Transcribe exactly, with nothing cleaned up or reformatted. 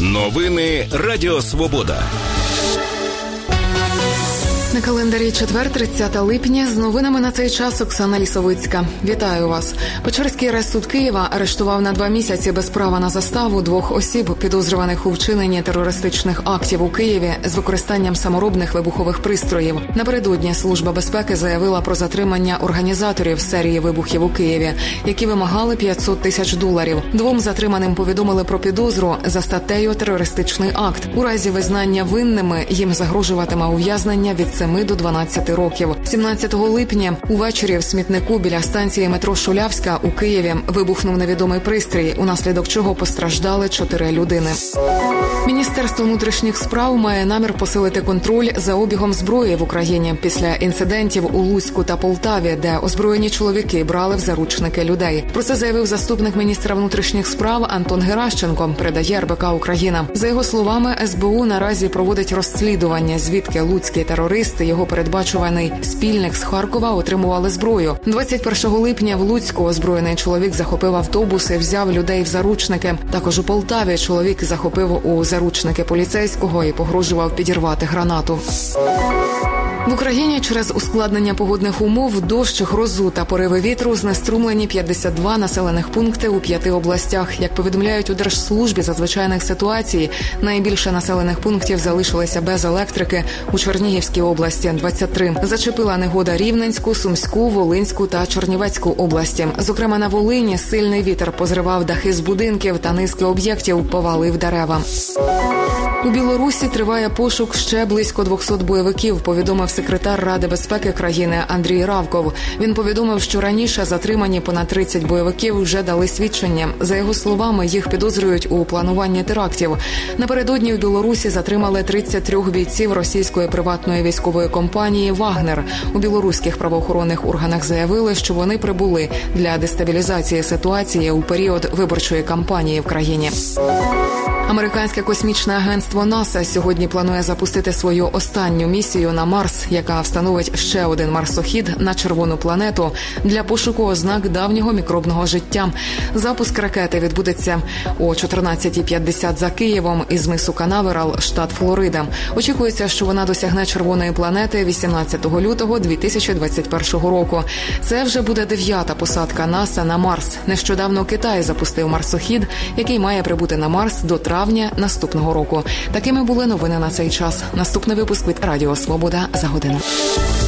Новини Радіо Свобода. На календарі четвер, тридцяте липня. З новинами на цей час Оксана Лісовицька. Вітаю вас. Печерський райсуд Києва арештував на два місяці без права на заставу двох осіб, підозрюваних у вчиненні терористичних актів у Києві з використанням саморобних вибухових пристроїв. Напередодні Служба безпеки заявила про затримання організаторів серії вибухів у Києві, які вимагали п'ятсот тисяч доларів. Двом затриманим повідомили про підозру за статтею «Терористичний акт». У разі визнання винними їм загрожуватиме ув'язнення від семи до дванадцяти років. сімнадцятого липня увечері в смітнику біля станції метро Шулявська у Києві вибухнув невідомий пристрій, унаслідок чого постраждали чотири людини. Міністерство внутрішніх справ має намір посилити контроль за обігом зброї в Україні після інцидентів у Луцьку та Полтаві, де озброєні чоловіки брали в заручники людей. Про це заявив заступник міністра внутрішніх справ Антон Геращенко, передає ер бе ка Україна. За його словами, ес бе у наразі проводить розслідування, звідки луцький терорист і його передбачуваний спільник з Харкова отримували зброю. двадцять першого липня в Луцьку озброєний чоловік захопив автобус і взяв людей в заручники. Також у Полтаві чоловік захопив у заручники поліцейського і погрожував підірвати гранату. В Україні через ускладнення погодних умов, дощ, грозу та пориви вітру знеструмлені п'ятдесят два населених пункти у п'яти областях. Як повідомляють у Держслужбі з надзвичайних ситуацій, найбільше населених пунктів залишилися без електрики у Чернігівській області – двадцять три. Зачепила негода Рівненську, Сумську, Волинську та Чернівецьку області. Зокрема, на Волині сильний вітер позривав дахи з будинків та низки об'єктів, повалив дерева. У Білорусі триває пошук ще близько двохсот бойовиків, повідомив секретар Ради безпеки країни Андрій Равков. Він повідомив, що раніше затримані понад тридцять бойовиків вже дали свідчення. За його словами, їх підозрюють у плануванні терактів. Напередодні в Білорусі затримали тридцять три бійців російської приватної військової компанії «Вагнер». У білоруських правоохоронних органах заявили, що вони прибули для дестабілізації ситуації у період виборчої кампанії в країні. Американське космічне агентство НАСА сьогодні планує запустити свою останню місію на Марс, яка встановить ще один марсохід на червону планету для пошуку ознак давнього мікробного життя. Запуск ракети відбудеться о чотирнадцятій п'ятдесят за Києвом із мису Канаверал, штат Флорида. Очікується, що вона досягне червоної планети вісімнадцятого лютого дві тисячі двадцять першого року. Це вже буде дев'ята посадка НАСА на Марс. Нещодавно Китай запустив марсохід, який має прибути на Марс до травня наступного року. Такими були новини на цей час. Наступний випуск від Радіо Свобода за годину.